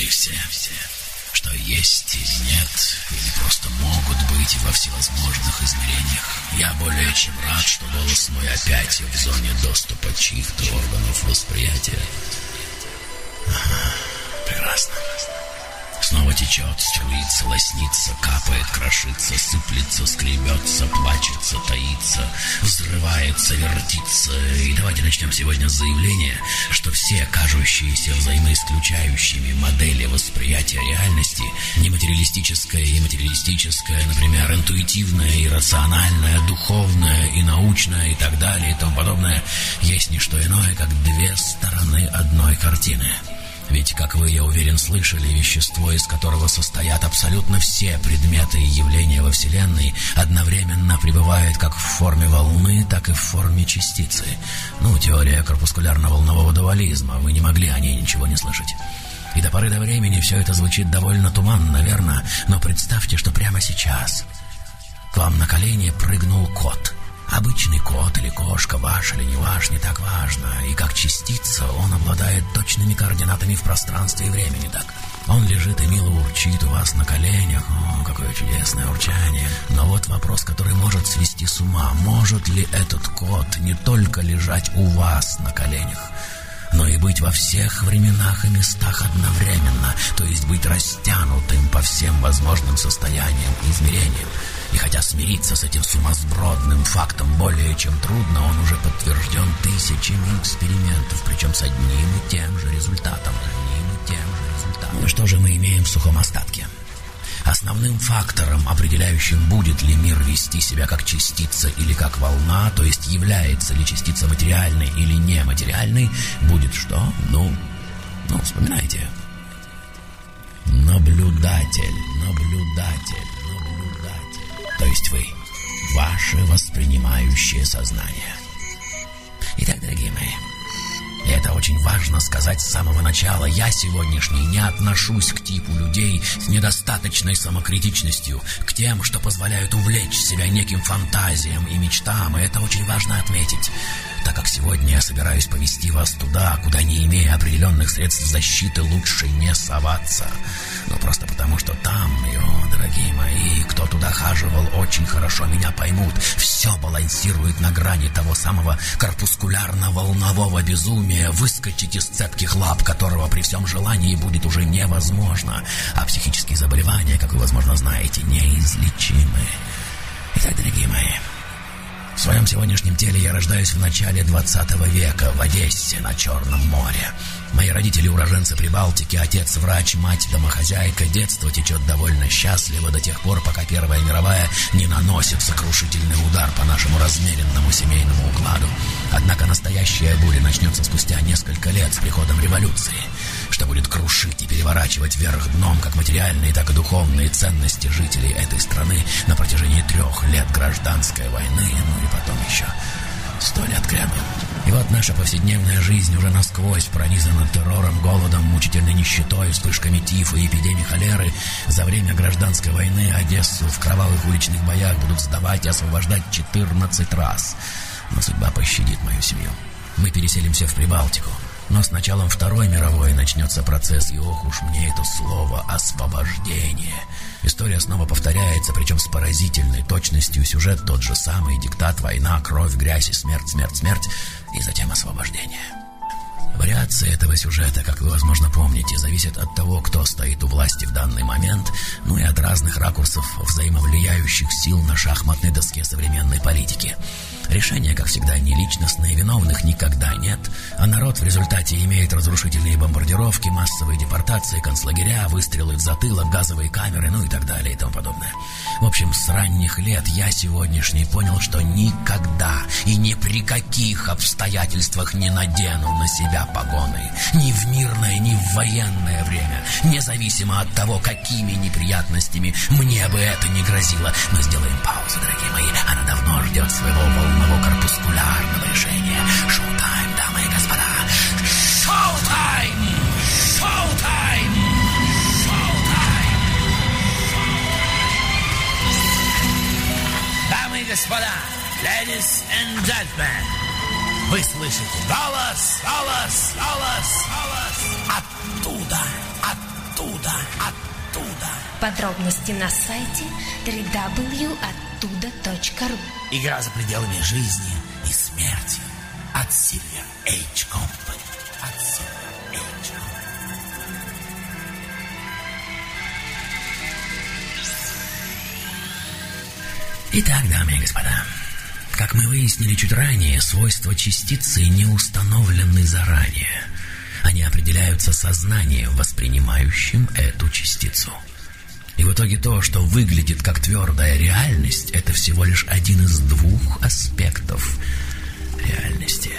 все, что есть или нет, или просто могут быть во всевозможных измерениях. Я более чем рад, что голос мой опять в зоне доступа чьих-то органов восприятия. Прекрасно. Снова течет, струится, лоснится, капает, крошится, сыплется, скребется, плачется, таится, взрывается, вертится. И давайте начнем сегодня с заявления, что все кажущиеся взаимоисключающими модели восприятия реальности, нематериалистическая и материалистическая, например, интуитивная и рациональная, духовная и научная и так далее и тому подобное, есть не что иное, как две стороны одной картины. Ведь, как вы, я уверен, слышали, вещество, из которого состоят абсолютно все предметы и явления во Вселенной, одновременно пребывает как в форме волны, так и в форме частицы. Теория корпускулярно-волнового дуализма. Вы не могли о ней ничего не слышать. И до поры до времени все это звучит довольно туманно, верно? Но представьте, что прямо сейчас к вам на колени прыгнул кот. Обычный кот или кошка, ваш или не ваш, не так важно. И как частица он обладает точными координатами в пространстве и времени, так? Он лежит и мило урчит у вас на коленях. О, какое чудесное урчание. Но вот вопрос, который может свести с ума. Может ли этот кот не только лежать у вас на коленях, но и быть во всех временах и местах одновременно, то есть быть растянутым по всем возможным состояниям и измерениям? И хотя смириться с этим сумасбродным фактом более чем трудно, он уже подтвержден тысячами экспериментов, причем с одним и тем же результатом. И что же мы имеем в сухом остатке? Основным фактором, определяющим, будет ли мир вести себя как частица или как волна, то есть является ли частица материальной или нематериальной, будет что? Вспоминайте. Наблюдатель. То есть вы, ваше воспринимающее сознание. Итак, дорогие мои, и это очень важно сказать с самого начала. Я сегодняшний не отношусь к типу людей с недостаточной самокритичностью, к тем, что позволяют увлечь себя неким фантазиям и мечтам, и это очень важно отметить, так как сегодня я собираюсь повести вас туда, куда, не имея определенных средств защиты, лучше не соваться. Просто потому, что там, дорогие мои, кто туда хаживал, очень хорошо меня поймут. Все балансирует на грани того самого корпускулярно-волнового безумия, выскочить из цепких лап которого при всем желании будет уже невозможно. А психические заболевания, как вы, возможно, знаете, неизлечимы. Итак, дорогие мои, в своем сегодняшнем теле я рождаюсь в начале 20 века в Одессе на Черном море. Мои родители уроженцы Прибалтики, отец врач, мать домохозяйка. Детство течет довольно счастливо до тех пор, пока Первая мировая не наносит сокрушительный удар по нашему размеренному семейному укладу. Однако настоящая буря начнется спустя несколько лет с приходом революции, что будет крушить и переворачивать вверх дном как материальные, так и духовные ценности жителей этой страны на протяжении 3 лет гражданской войны, и потом еще 100 лет кряду. И вот наша повседневная жизнь уже насквозь пронизана террором, голодом, мучительной нищетой, вспышками тифа и эпидемии холеры. За время гражданской войны Одессу в кровавых уличных боях будут сдавать и освобождать 14 раз. Но судьба пощадит мою семью. Мы переселимся в Прибалтику. Но с началом Второй мировой начнется процесс, и ох уж мне это слово «освобождение». История снова повторяется, причем с поразительной точностью. Сюжет тот же самый: диктат, война, кровь, грязь и смерть, и затем освобождение. Вариации этого сюжета, как вы, возможно, помните, зависят от того, кто стоит у власти в данный момент, и от разных ракурсов взаимовлияющих сил на шахматной доске современной политики. Решения, как всегда, не личностные, виновных никогда нет, а народ в результате имеет разрушительные бомбардировки, массовые депортации, концлагеря, выстрелы в затылок, газовые камеры, и так далее и тому подобное. В общем, с ранних лет я сегодняшний понял, что никогда и ни при каких обстоятельствах не надену на себя погоны. Ни в мирное, ни в военное время, независимо от того, какими неприятностями мне бы это не грозило. Но сделаем паузу, дорогие мои, она давно ждет своего волново-корпускулярного решения. Шоу-тайм, дамы и господа! Шоу-тайм! Шоу-тайм! Шоу-тайм! Дамы и господа, ladies and gentlemen, вы слышите голос, голос, голос, голос оттуда, оттуда. Подробности на сайте www.оттуда.ру. Игра за пределами жизни и смерти от Silver Age Company. Итак, дамы и господа, как мы выяснили чуть ранее, свойства частицы не установлены заранее. Они определяются сознанием, воспринимающим эту частицу. И в итоге то, что выглядит как твердая реальность, это всего лишь один из двух аспектов реальности.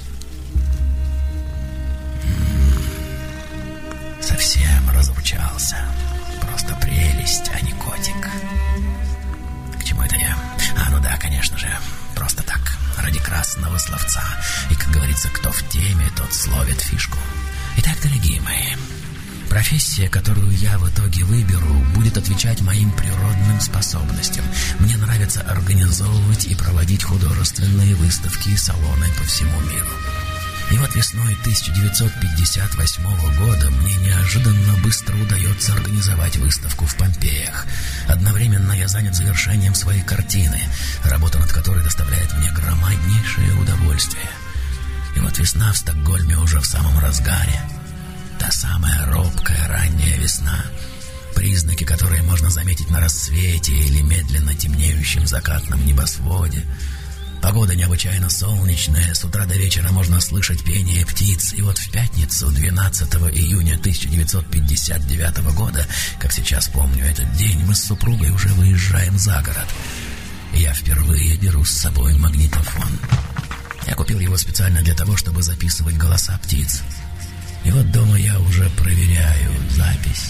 Совсем разручался. Просто прелесть, а не котик. К чему это я? Ну да, конечно же, просто так, ради красного словца. И, как говорится, кто в теме, тот словит фишку. Итак, дорогие мои, профессия, которую я в итоге выберу, будет отвечать моим природным способностям. Мне нравится организовывать и проводить художественные выставки и салоны по всему миру. И вот весной 1958 года мне неожиданно быстро удается организовать выставку в Помпеях. Одновременно я занят завершением своей картины, работа над которой доставляет мне громаднейшее удовольствие. И вот весна в Стокгольме уже в самом разгаре. Та самая робкая ранняя весна, признаки которой можно заметить на рассвете или медленно темнеющем закатном небосводе. Погода необычайно солнечная, с утра до вечера можно слышать пение птиц. И вот в пятницу, 12 июня 1959 года, как сейчас помню этот день, мы с супругой уже выезжаем за город. И я впервые беру с собой магнитофон. Я купил его специально для того, чтобы записывать голоса птиц. И вот дома я уже проверяю запись.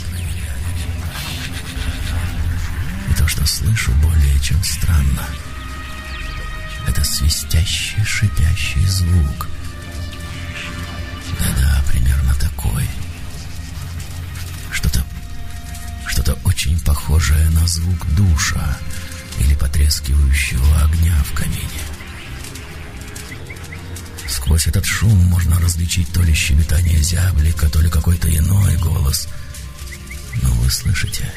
И то, что слышу, более чем странно. Это свистящий, шипящий звук. Да-да, примерно такой. Что-то очень похожее на звук душа или потрескивающего огня в камине. Сквозь этот шум можно различить то ли щебетание зяблика, то ли какой-то иной голос. Но вы слышите?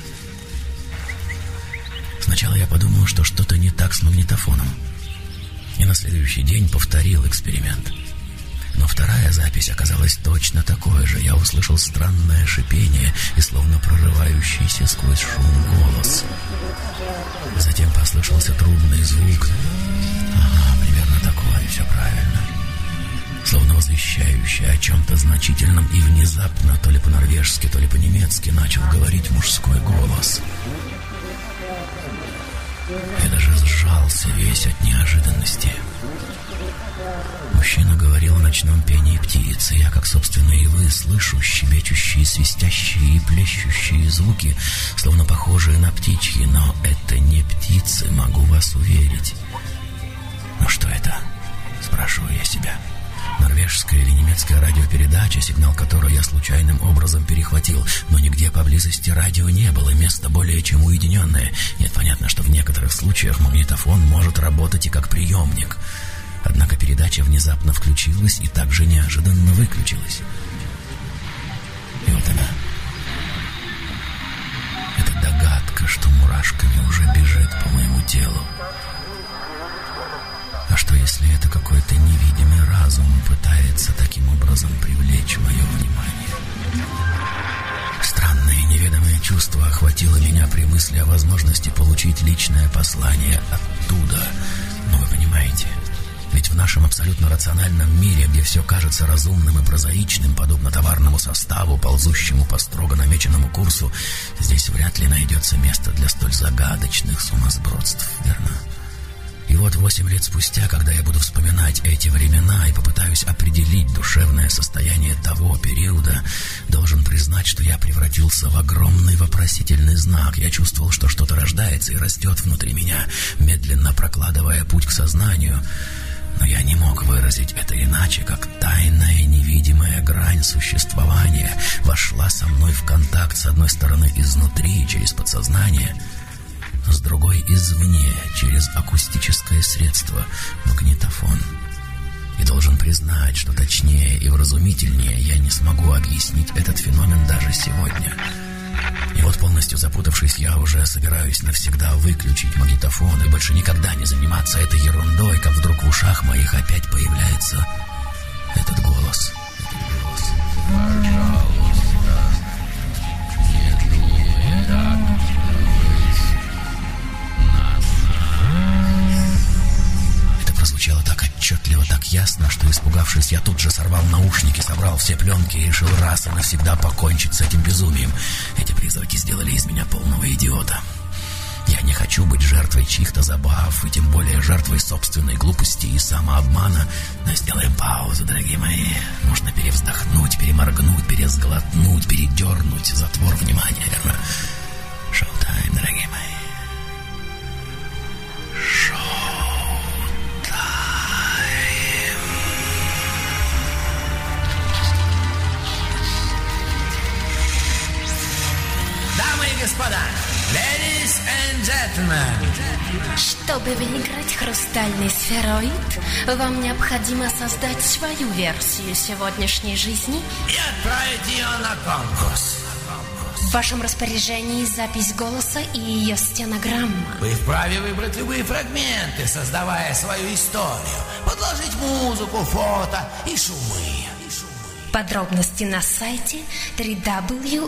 Сначала я подумал, что что-то не так с магнитофоном. И на следующий день повторил эксперимент. Но вторая запись оказалась точно такой же. Я услышал странное шипение и словно прорывающийся сквозь шум голос. Затем послышался трубный звук. Ага, примерно такой, все правильно. Словно возвещающий о чем-то значительном, и внезапно, то ли по-норвежски, то ли по-немецки, начал говорить мужской голос. Я даже сжался весь от неожиданности. Мужчина говорил о ночном пении птиц, и я, как, собственно, и вы, слышу щебечущие, свистящие и плещущие звуки, словно похожие на птичьи, но это не птицы, могу вас уверить. Но что это? Спрашиваю я себя. Норвежская или немецкая радиопередача, сигнал которой я случайным образом перехватил, но нигде поблизости радио не было, место более чем уединенное. Нет, понятно, что в некоторых случаях магнитофон может работать и как приемник. Однако передача внезапно включилась и также неожиданно выключилась. И вот она. Это догадка, что мурашками уже бежит по моему телу. А что, если это какой-то невидимый разум пытается таким образом привлечь мое внимание? Странное неведомое чувство охватило меня при мысли о возможности получить личное послание оттуда. Но вы понимаете, ведь в нашем абсолютно рациональном мире, где все кажется разумным и прозаичным, подобно товарному составу, ползущему по строго намеченному курсу, здесь вряд ли найдется место для столь загадочных сумасбродств, верно? И вот 8 лет спустя, когда я буду вспоминать эти времена и попытаюсь определить душевное состояние того периода, должен признать, что я превратился в огромный вопросительный знак. Я чувствовал, что что-то рождается и растет внутри меня, медленно прокладывая путь к сознанию. Но я не мог выразить это иначе, как тайная невидимая грань существования вошла со мной в контакт, с одной стороны, изнутри, через подсознание, с другой — извне, через акустическое средство — магнитофон. И должен признать, что точнее и вразумительнее я не смогу объяснить этот феномен даже сегодня. И вот, полностью запутавшись, я уже собираюсь навсегда выключить магнитофон и больше никогда не заниматься этой ерундой, как вдруг в ушах моих опять появляется этот голос. Пожалуйста, не думай так. Это прозвучало так отчетливо, так ясно, что, испугавшись, я тут же сорвал наушники, собрал все пленки и решил раз и навсегда покончить с этим безумием. Эти призраки сделали из меня полного идиота. Я не хочу быть жертвой чьих-то забав, и тем более жертвой собственной глупости и самообмана. Но сделаем паузу, дорогие мои. Нужно перевздохнуть, переморгнуть, пересглотнуть, передернуть затвор внимания, верно? Шоу-тайм, дорогие мои. Дамы и господа, ladies and gentlemen. Чтобы выиграть хрустальный сфероид, вам необходимо создать свою версию сегодняшней жизни И отправить ее на конкурс. В вашем распоряжении запись голоса и ее стенограмма. Вы вправе выбрать любые фрагменты, создавая свою историю, подложить музыку, фото и шумы. Подробности на сайте www.ottуда.ru.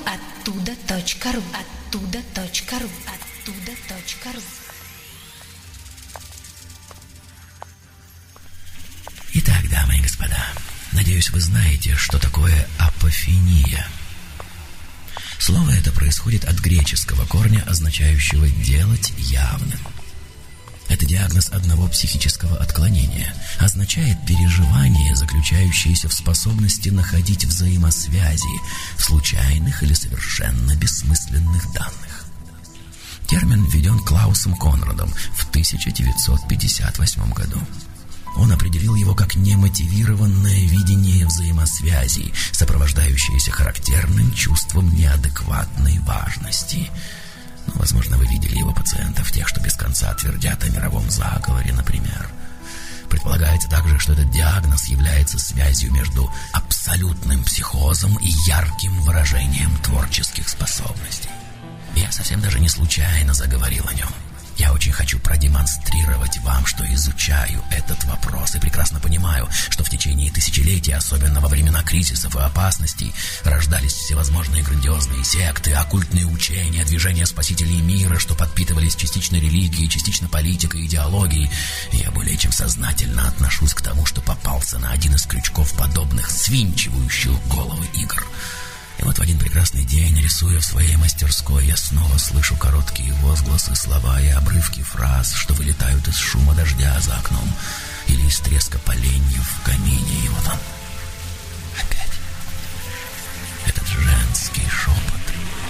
Итак, дамы и господа, надеюсь, вы знаете, что такое апофения. Слово это происходит от греческого корня, означающего «делать явным». Это диагноз одного психического отклонения. Означает переживание, заключающееся в способности находить взаимосвязи в случайных или совершенно бессмысленных данных. Термин введен Клаусом Конрадом в 1958 году. Он определил его как немотивированное видение взаимосвязей, сопровождающееся характерным чувством неадекватной важности. Возможно, вы видели его пациентов, тех, что без конца твердят о мировом заговоре, например. Предполагается также, что этот диагноз является связью между абсолютным психозом и ярким выражением творческих способностей. Я совсем даже не случайно заговорил о нем. Я очень хочу продемонстрировать вам, что изучаю этот вопрос и прекрасно понимаю, что в течение тысячелетий, особенно во времена кризисов и опасностей, рождались всевозможные грандиозные секты, оккультные учения, движения спасителей мира, что подпитывались частично религией, частично политикой, идеологией. И я более чем сознательно отношусь к тому, что попался на один из крючков подобных свинчивающих головы игр. И вот в один прекрасный день, рисуя в своей мастерской, я снова слышу короткие возгласы, слова и обрывки фраз, что вылетают из шума дождя за окном или из треска поленьев в камине. И вот он, опять, этот женский шепот.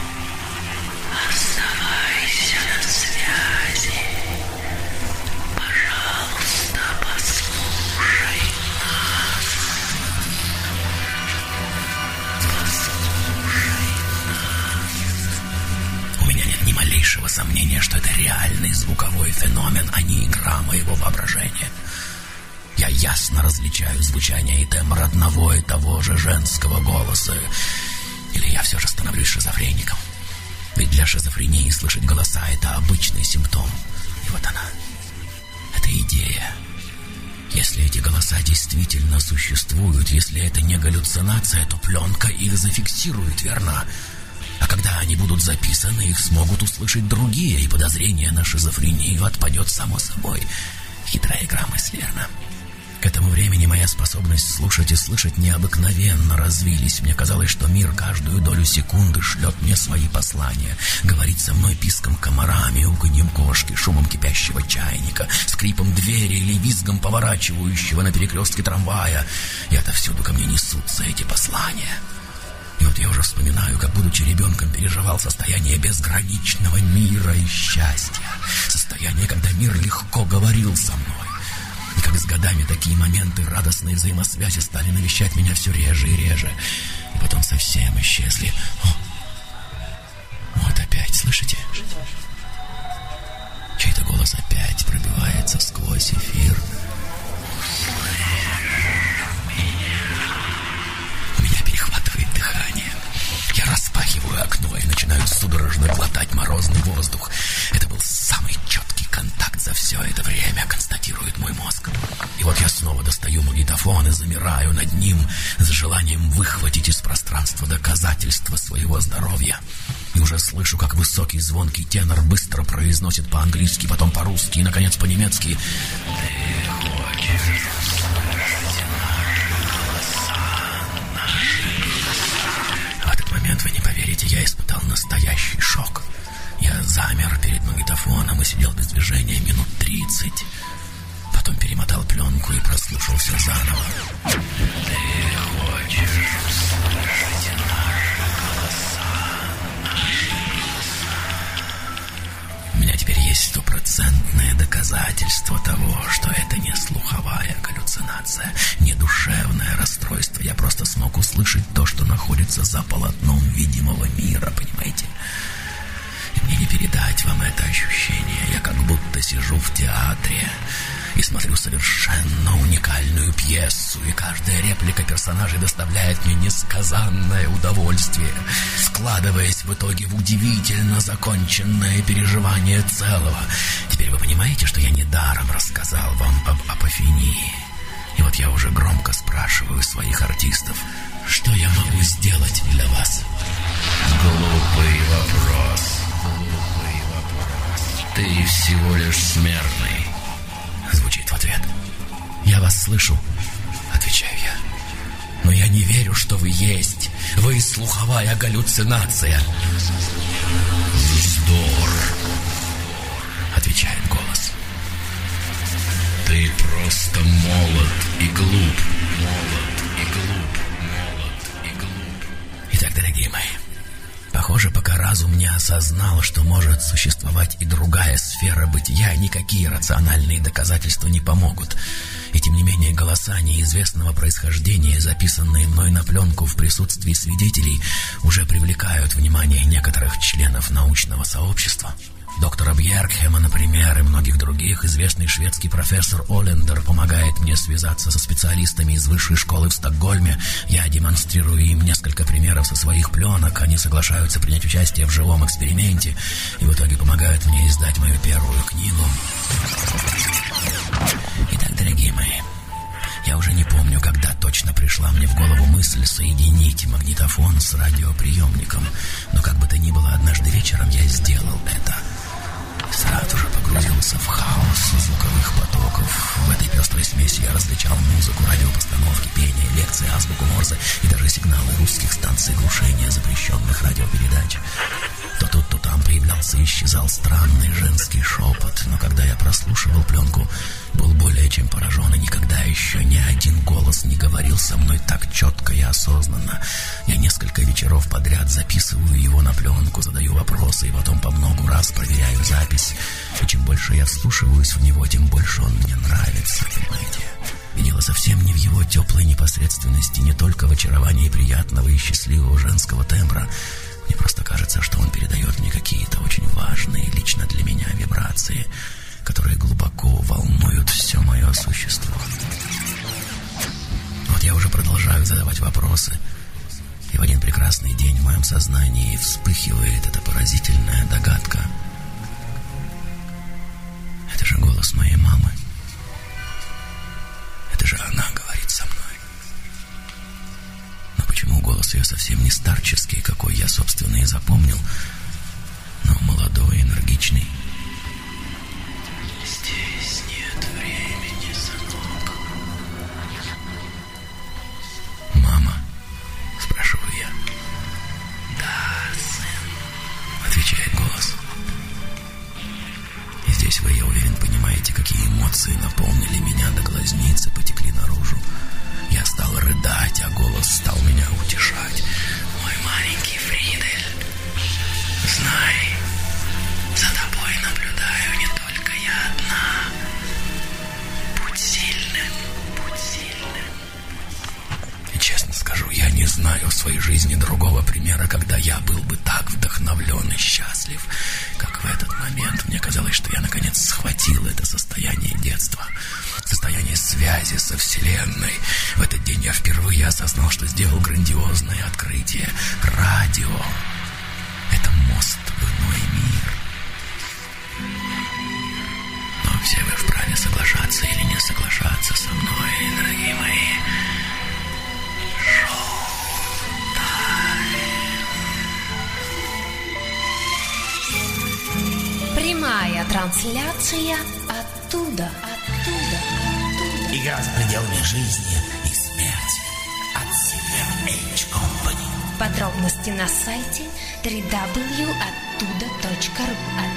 Оставайся на связи. Пожалуйста, послушай нас. У меня нет ни малейшего сомнения, что это реальный звуковой феномен, а не игра моего воображения. Я ясно различаю звучание и тембр одного и того же женского голоса. Или я все же становлюсь шизофреником? Ведь для шизофрении слышать голоса — это обычный симптом. И вот она, эта идея. Если эти голоса действительно существуют, если это не галлюцинация, то пленка их зафиксирует, верно? А когда они будут записаны, их смогут услышать другие, и подозрение на шизофрению отпадет само собой. Хитрая игра мысли, верно? К этому времени моя способность слушать и слышать необыкновенно развились. Мне казалось, что мир каждую долю секунды шлет мне свои послания. Говорит со мной писком комара, мяуканьем кошки, шумом кипящего чайника, скрипом двери или визгом поворачивающего на перекрестке трамвая. И отовсюду ко мне несутся эти послания. И вот я уже вспоминаю, как, будучи ребенком, переживал состояние безграничного мира и счастья. Состояние, когда мир легко говорил со мной. И как с годами такие моменты радостной взаимосвязи стали навещать меня все реже и реже. И потом совсем исчезли. Вот опять, слышите? Чей-то голос опять пробивается сквозь эфир. Услышь. над ним с желанием выхватить из пространства доказательства своего здоровья. И уже слышу, как высокий звонкий тенор быстро произносит по-английски, потом по-русски и, наконец, по-немецки: «Ты хочешь услышать наши голоса?» В этот момент, вы не поверите, я испытал настоящий шок. Я замер перед магнитофоном и сидел без движения минут 30. Потом перемотал пленку и прослушал все заново. «Ты хочешь услышать наши голоса, наши голоса?» У меня теперь есть стопроцентное доказательство того, что это не слуховая галлюцинация, не душевное расстройство. Я просто смог услышать то, что находится за полотном видимого мира, понимаете? И мне не передать вам это ощущение. Я как будто сижу в театре и смотрю совершенно уникальную пьесу, и каждая реплика персонажей доставляет мне несказанное удовольствие, складываясь в итоге в удивительно законченное переживание целого. Теперь вы понимаете, что я недаром рассказал вам об апофении. И вот я уже громко спрашиваю своих артистов: что я могу сделать для вас? Глупый вопрос. Ты всего лишь смертный. Звучит в ответ. Я вас слышу, отвечаю я. Но я не верю, что вы есть. Вы слуховая галлюцинация. Вздор, отвечает голос. Ты просто молод и глуп. Молод и глуп. Молод и глуп. Итак, дорогие мои, похоже, пока разум не осознал, что может существовать и другая сфера бытия, никакие рациональные доказательства не помогут. И тем не менее голоса неизвестного происхождения, записанные мной на пленку в присутствии свидетелей, уже привлекают внимание некоторых членов научного сообщества. Доктора Бьеркхема, например, и многих других. Известный шведский профессор Олендер помогает мне связаться со специалистами из высшей школы в Стокгольме. Я демонстрирую им несколько примеров со своих пленок. Они соглашаются принять участие в живом эксперименте и в итоге помогают мне издать мою первую книгу. Итак, дорогие мои, я уже не помню, когда точно пришла мне в голову мысль соединить магнитофон с радиоприемником. Но как бы то ни было, однажды вечером я сделал это. Сразу же погрузился в хаос звуковых потоков. В этой пестрой смеси я различал музыку, радиопостановки, пение, лекции, азбуку Морзе и даже сигналы русских станций глушения запрещенных радиопередач. То тут, то там появлялся и исчезал странный женский шепот. Но когда я прослушивал пленку, был более чем поражен, и никогда еще ни один голос не говорил со мной так четко и осознанно. Я несколько вечеров подряд записываю его на пленку, задаю вопросы и потом по многу раз проверяю запись. И чем больше я вслушиваюсь в него, тем больше он мне нравится, понимаете? И дело совсем не в его теплой непосредственности, не только в очаровании приятного и счастливого женского тембра. Мне просто кажется, что он передает мне какие-то очень важные лично для меня вибрации, которые глубоко волнуют все мое существо. Вот я уже продолжаю задавать вопросы, и в один прекрасный день в моем сознании вспыхивает эта поразительная догадка. Это же голос моей мамы. Это же она говорит со мной. Но почему голос ее совсем не старческий, какой я, собственно, и запомнил, но молодой, энергичный? Здесь нет времени, сынок. Мама, спрашиваю я. Да, сын, отвечает голос. И здесь вы, я уверен, понимаете, какие эмоции наполнили меня до глазниц и потекли наружу. Я стал рыдать, а голос стал меня утешать. Мой маленький Фридель, знай, за тобой наблюдаю не только я одна. Будь сильным, будь сильным. И честно скажу, я не знаю в своей жизни другого примера, когда я был бы так вдохновлен и счастлив, как в этот момент. Мне казалось, что я наконец схватил это состояние детства, состояние связи со Вселенной. В этот день я впервые осознал, что сделал грандиозное открытие. Радио — это мост в иной мир. Но все вы вправе соглашаться или не соглашаться со мной, дорогие мои. Прямая трансляция оттуда. Игра за пределами жизни и смерти от Silver Age Company. Подробности на сайте www.otuda.ru.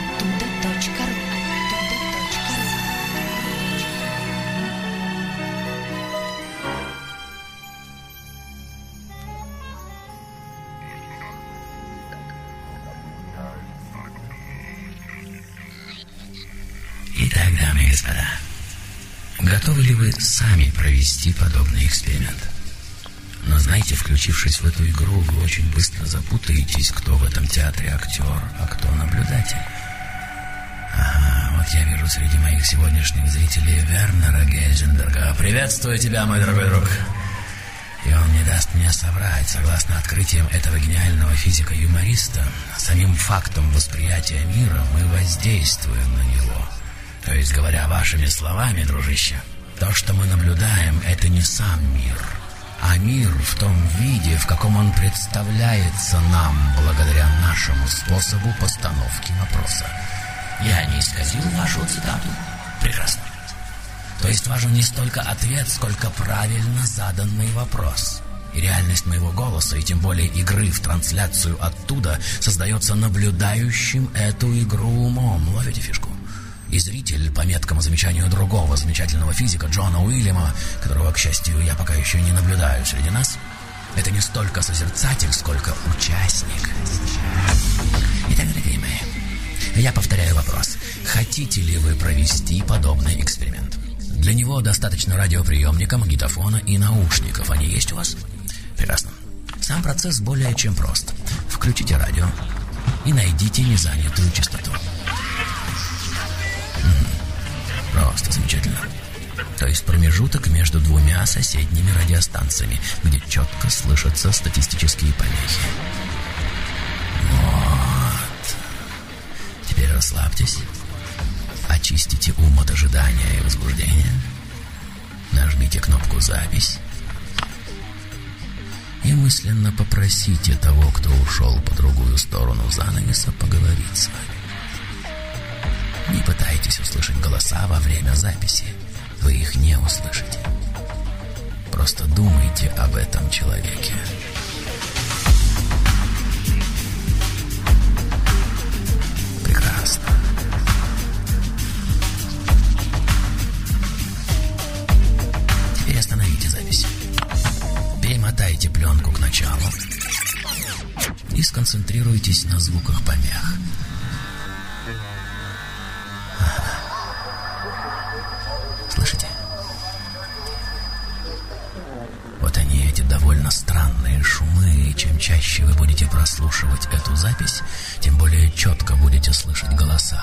Итак, дамы и господа, готовы ли вы сами провести подобный эксперимент? Но знаете, включившись в эту игру, вы очень быстро запутаетесь, кто в этом театре актер, а кто наблюдатель. Ага, вот я вижу среди моих сегодняшних зрителей Вернера Гейзенберга. Приветствую тебя, мой дорогой друг. И он не даст мне соврать. Согласно открытиям этого гениального физика-юмориста, самим фактом восприятия мира мы воздействуем на него. То есть, говоря вашими словами, дружище, то, что мы наблюдаем, это не сам мир, а мир в том виде, в каком он представляется нам благодаря нашему способу постановки вопроса. Я не исказил вашу цитату? Прекрасно. То есть важен не столько ответ, сколько правильно заданный вопрос. И реальность моего голоса, и тем более игры в трансляцию оттуда, создается наблюдающим эту игру умом. Ловите фишку? И зритель, по меткому замечанию другого замечательного физика Джона Уильяма, которого, к счастью, я пока еще не наблюдаю среди нас, это не столько созерцатель, сколько участник. Итак, дорогие мои, я повторяю вопрос. Хотите ли вы провести подобный эксперимент? Для него достаточно радиоприемника, магнитофона и наушников. Они есть у вас? Прекрасно. Сам процесс более чем прост. Включите радио и найдите незанятую частоту. Просто замечательно. То есть промежуток между двумя соседними радиостанциями, где четко слышатся статистические помехи. Вот. Теперь расслабьтесь. Очистите ум от ожидания и возбуждения. Нажмите кнопку «Запись». И мысленно попросите того, кто ушел по другую сторону занавеса, поговорить с вами. Не пытайтесь услышать голоса во время записи. Вы их не услышите. Просто думайте об этом человеке. Прекрасно. Теперь остановите запись. Перемотайте пленку к началу и сконцентрируйтесь на звуках помех. Слышите? Вот они, эти довольно странные шумы, и чем чаще вы будете прослушивать эту запись, тем более четко будете слышать голоса.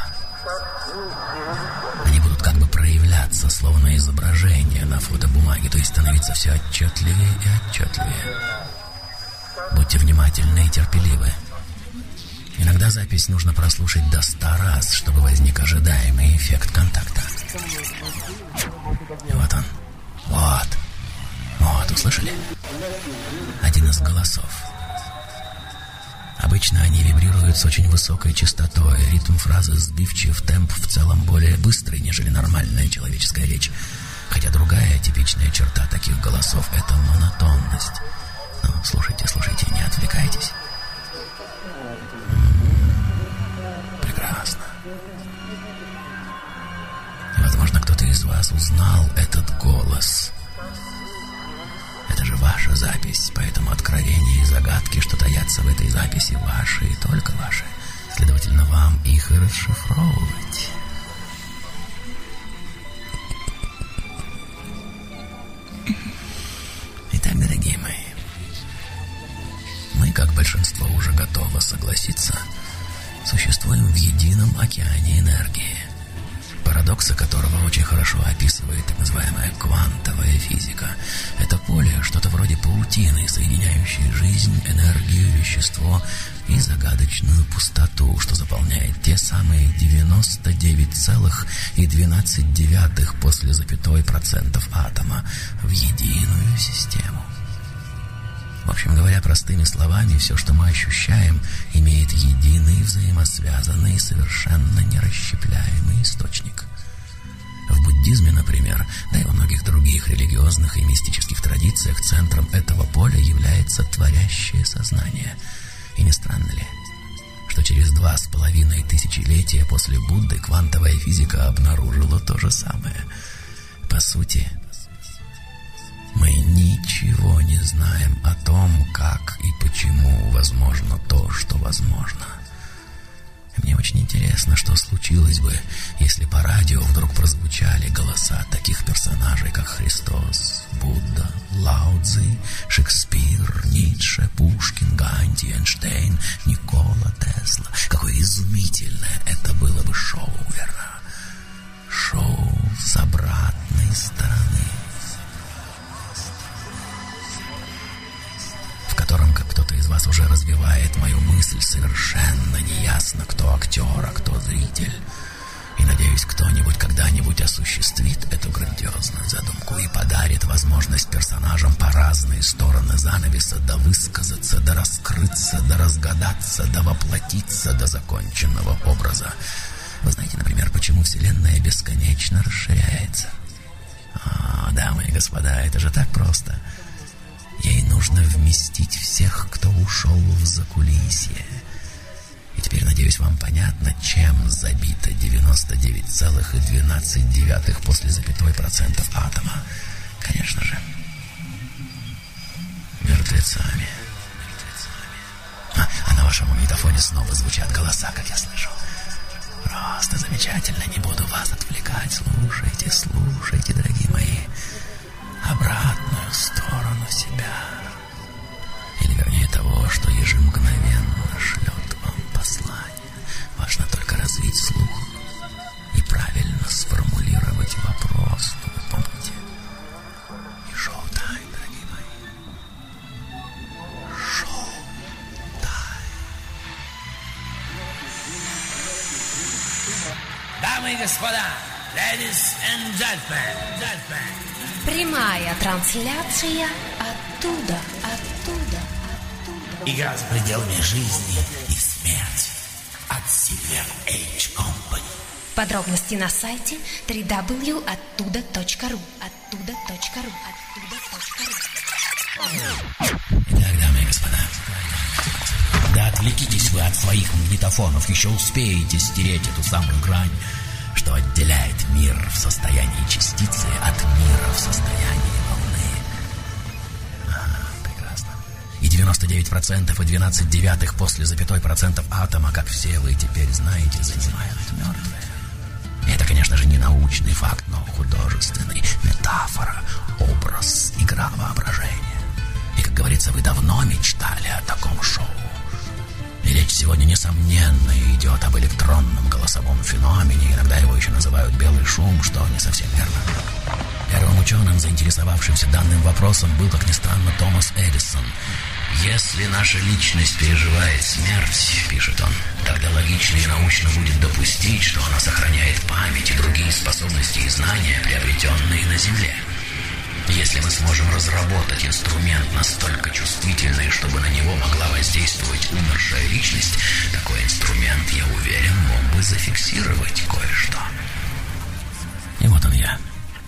Они будут как бы проявляться, словно изображение на фотобумаге, то есть становиться все отчетливее и отчетливее. Будьте внимательны и терпеливы. Иногда запись нужно прослушать до 100 раз, чтобы возник ожидаемый эффект контакта. И вот он. Вот, услышали? Один из голосов. Обычно они вибрируют с очень высокой частотой. Ритм фразы сбивчив, темп в целом более быстрый, нежели нормальная человеческая речь. Хотя другая типичная черта таких голосов — это монотонность. Но слушайте, не отвлекайтесь. Прекрасно. Возможно, кто-то из вас узнал этот голос. Это же ваша запись, поэтому откровения и загадки, что таятся в этой записи, ваши и только ваши. Следовательно, вам их и расшифровывать. Итак, дорогие мои, мы, как большинство уже готово согласиться, существуем в едином океане энергии, парадоксы которого очень хорошо описывает так называемая квантовая физика. Это поле, что-то вроде паутины, соединяющей жизнь, энергию, вещество и загадочную пустоту, что заполняет те самые 99,12 после запятой процентов атома в единую систему. В общем говоря, простыми словами, все, что мы ощущаем, имеет единый, взаимосвязанный и совершенно нерасщепляемый источник. В буддизме, например, да и во многих других религиозных и мистических традициях центром этого поля является творящее сознание. И не странно ли, что через 2,5 тысячелетия после Будды квантовая физика обнаружила то же самое? По сути, мы ничего не знаем о том, как и почему возможно то, что возможно. Мне очень интересно, что случилось бы, если по радио вдруг прозвучали голоса таких персонажей, как Христос, Будда, Лао Цзи, Шекспир, Ницше, Пушкин, Ганди, Эйнштейн, Никола Тесла. Какое изумительное это было бы шоу, верно? Шоу с обратной стороны, в котором, как кто-то из вас уже развивает мою мысль, совершенно неясно, кто актер, а кто зритель. И, надеюсь, кто-нибудь когда-нибудь осуществит эту грандиозную задумку и подарит возможность персонажам по разные стороны занавеса довысказаться, дораскрыться, доразгадаться, довоплотиться до законченного образа. Вы знаете, например, почему Вселенная бесконечно расширяется? Дамы и господа, это же так просто. Ей нужно вместить всех, кто ушел в закулисье. И теперь, надеюсь, вам понятно, чем забито 99,12 после запятой процентов атома. Конечно же, мертвецами. А на вашем магнитофоне снова звучат голоса, как я слышу. Просто замечательно, не буду вас отвлекать. Слушайте, слушайте, дорогие мои, обратную сторону себя. Или, вернее, того, что ежемгновенно шлет вам послание. Важно только развить слух и правильно сформулировать вопрос. Ну, вы помните? И шоу-тайм, дорогие мои. Шоу-тайм. Дамы и господа, ladies and gentlemen. Прямая трансляция оттуда. Игра за пределами жизни и смерти от Silver Age Company. Подробности на сайте www.оттуда.ру. Итак, дамы и господа, да отвлекитесь вы от своих магнитофонов, еще успеете стереть эту самую грань, что отделяет мир в состоянии частицы от мира в состоянии волны. Прекрасно. И 99% и 12 девятых после запятой процентов атома, как все вы теперь знаете, занимают мертвые. И это, конечно же, не научный факт, но художественный, метафора, образ, игра воображения. И, как говорится, вы давно мечтали о таком шоу. И речь сегодня, несомненно, идет об электронном голосовом феномене. Иногда его еще называют «белый шум», что не совсем верно. Первым ученым, заинтересовавшимся данным вопросом, был, как ни странно, Томас Эдисон. «Если наша личность переживает смерть, — пишет он, — тогда логично и научно будет допустить, что она сохраняет память и другие способности и знания, приобретенные на Земле. Если мы сможем разработать инструмент настолько чувствительный, чтобы на него могла воздействовать умершая личность, такой инструмент, я уверен, мог бы зафиксировать кое-что». И вот он я.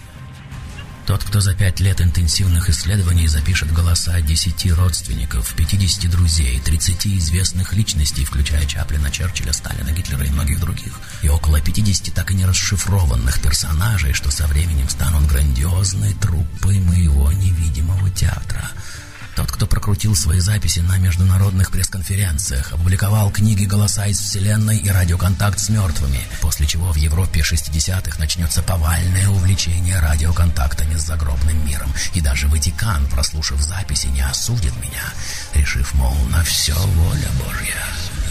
Тот, кто за 5 лет интенсивных исследований запишет голоса 10 родственников, 50 друзей, 30 известных личностей, включая Чаплина, Черчилля, Сталина, Гитлера и многих других, и около 50 так и не расшифрованных персонажей, что со временем станут грандиозной труппой моего невидимого театра. Тот, кто прокрутил свои записи на международных пресс-конференциях, опубликовал книги «Голоса из Вселенной» и «Радиоконтакт с мертвыми», после чего в Европе 60-х начнется повальное увлечение радиоконтактами с загробным миром. И даже Ватикан, прослушав записи, не осудит меня, решив, мол, на все воля Божья.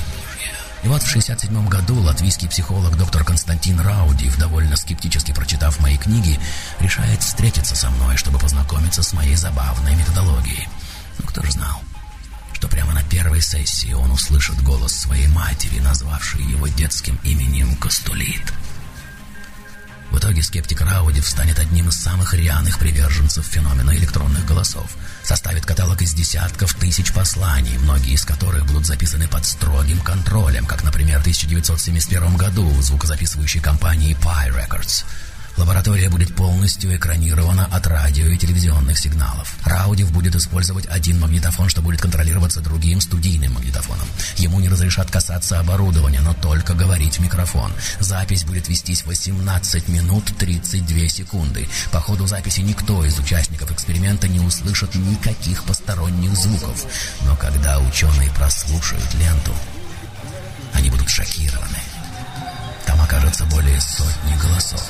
И вот в 1967 году латвийский психолог доктор Константин Раудив, довольно скептически прочитав мои книги, решает встретиться со мной, чтобы познакомиться с моей забавной методологией. Ну, кто же знал, что прямо на первой сессии он услышит голос своей матери, назвавшей его детским именем Костулит. В В итоге скептик Раудив станет одним из самых рьяных приверженцев феномена электронных голосов. Составит каталог из десятков тысяч посланий, многие из которых будут записаны под строгим контролем, как, например, в 1971 году в звукозаписывающей компании Pi Records. Лаборатория будет полностью экранирована от радио и телевизионных сигналов. Раудив будет использовать один магнитофон, что будет контролироваться другим студийным магнитофоном. Ему не разрешат касаться оборудования, но только говорить в микрофон. Запись будет вестись 18 минут 32 секунды. По ходу записи никто из участников эксперимента не услышит никаких посторонних звуков. Но когда ученые прослушают ленту, они будут шокированы. Там окажется более сотни голосов.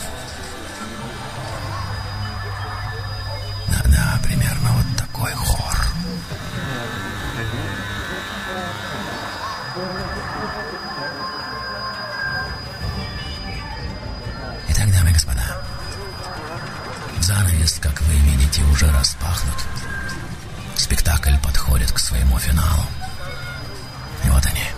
Да, примерно вот такой хор. Итак, дамы и господа, занавес, как вы видите, уже распахнут. Спектакль подходит к своему финалу. И вот они,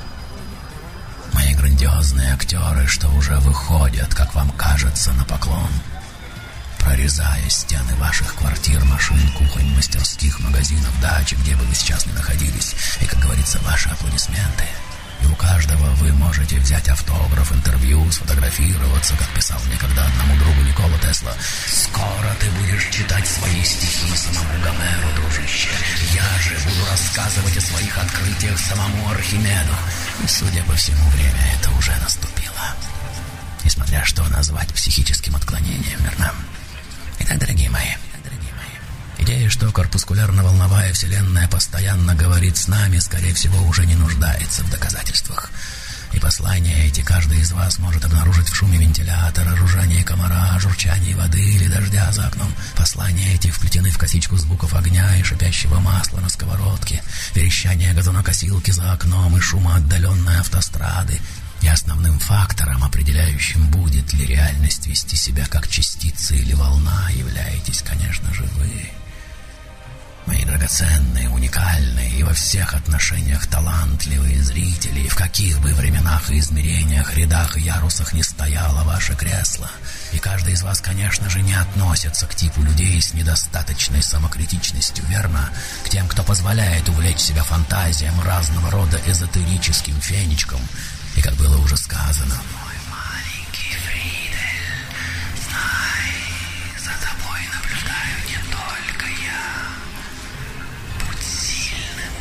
мои грандиозные актеры, что уже выходят, как вам кажется, на поклон, прорезая стены ваших квартир, машин, кухонь, мастерских, магазинов, дач, где бы вы сейчас ни находились. И, как говорится, ваши аплодисменты. И у каждого вы можете взять автограф, интервью, сфотографироваться, как писал некогда одному другу Никола Тесла. «Скоро ты будешь читать свои стихи самому Гомеру, дружище. Я же буду рассказывать о своих открытиях самому Архимеду». И, судя по всему, время это уже наступило. Несмотря что назвать психическим отклонением, верно? Итак, дорогие мои, идея, что корпускулярно-волновая Вселенная постоянно говорит с нами, скорее всего, уже не нуждается в доказательствах. И послания эти каждый из вас может обнаружить в шуме вентилятора, жужжании комара, журчании воды или дождя за окном. Послания эти вплетены в косичку звуков огня и шипящего масла на сковородке, верещание газонокосилки за окном и шума отдаленной автострады. И основным фактором, определяющим, будет ли реальность вести себя как частица или волна, являетесь, конечно же, вы. Мои драгоценные, уникальные и во всех отношениях талантливые зрители, в каких бы временах и измерениях, рядах и ярусах не стояло ваше кресло. И каждый из вас, конечно же, не относится к типу людей с недостаточной самокритичностью, верно? К тем, кто позволяет увлечь себя фантазиям разного рода эзотерическим фенечкам. И, как было уже сказано, мой маленький Фридель, знай, за тобой наблюдаю не только я. Будь сильным.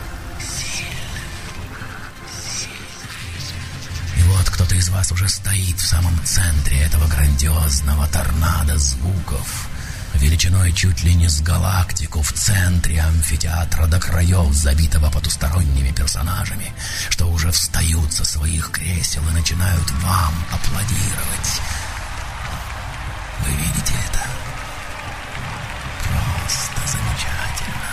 И вот кто-то из вас уже стоит в самом центре этого грандиозного торнадо звуков, величиной чуть ли не с галактику, в центре амфитеатра до краев, забитого потусторонними персонажами, что уже встают со своих кресел и начинают вам аплодировать. Вы видите это? Просто замечательно.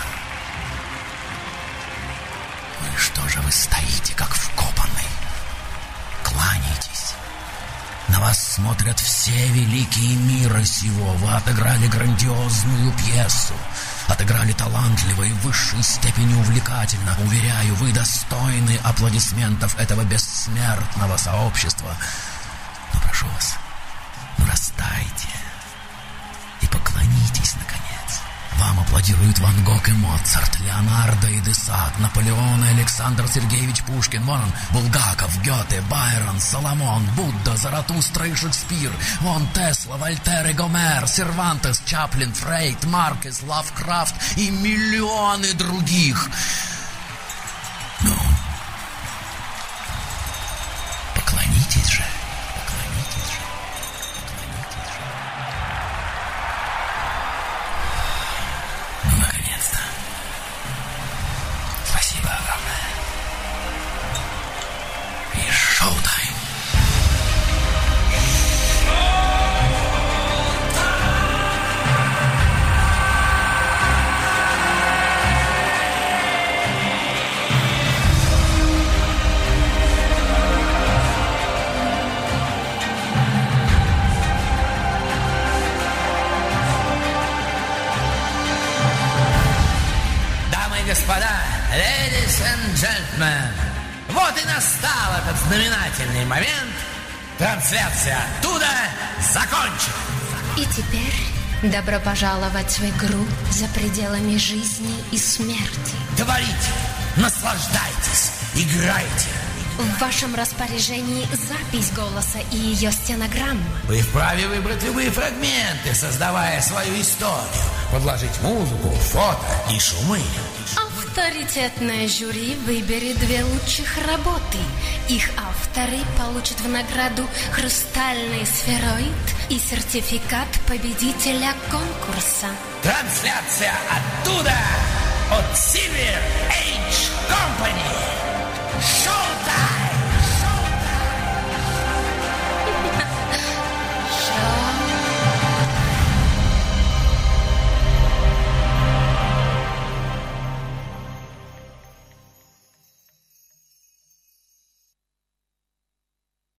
Вы что же, вы стоите, как вкопанный? Кланяйтесь. На вас смотрят все великие мира сего. Вы отыграли грандиозную пьесу. Отыграли талантливо и в высшей степени увлекательно. Уверяю, вы достойны аплодисментов этого бессмертного сообщества. Но прошу вас, растайте и поклонитесь, наконец. Вам аплодируют Ван Гог и Моцарт, Леонардо и Десад, Наполеон и Александр Сергеевич Пушкин, вон он, Булгаков, Гёте, Байрон, Соломон, Будда, Заратустра и Шекспир, вон Тесла, Вольтер и Гомер, Сервантес, Чаплин, Фрейд, Маркес, Лавкрафт и миллионы других. Ну, поклонитесь же. Спасибо огромное. И шоу-тайм. Господа, ladies and gentlemen, вот и настал этот знаменательный момент, Трансляция оттуда закончена. И теперь добро пожаловать в игру за пределами жизни и смерти. Творите, наслаждайтесь, играйте. В вашем распоряжении запись голоса и ее стенограмма. Вы вправе выбрать любые фрагменты, создавая свою историю, подложить музыку, фото и шумы. Авторитетное жюри выберет 2 лучших работы. Их авторы получат в награду хрустальный сфероид и сертификат победителя конкурса. Трансляция оттуда от Silver Age Company. Шоу!